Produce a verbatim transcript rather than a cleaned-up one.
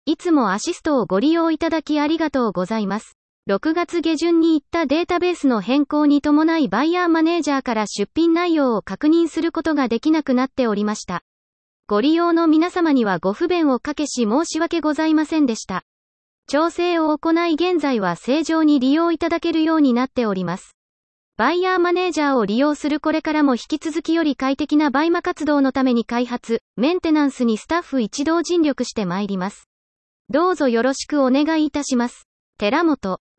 いつもアシストをご利用いただきありがとうございます。ろくがつ下旬に行ったデータベースの変更に伴いバイヤーマネージャーから出品内容を確認することができなくなっておりました。ご利用の皆様にはご不便をかけし申し訳ございませんでした。調整を行い現在は正常に利用いただけるようになっております。バイヤーマネージャーを利用するこれからも引き続きより快適なバイマ活動のために開発、メンテナンスにスタッフ一同尽力してまいります。どうぞよろしくお願いいたします。寺本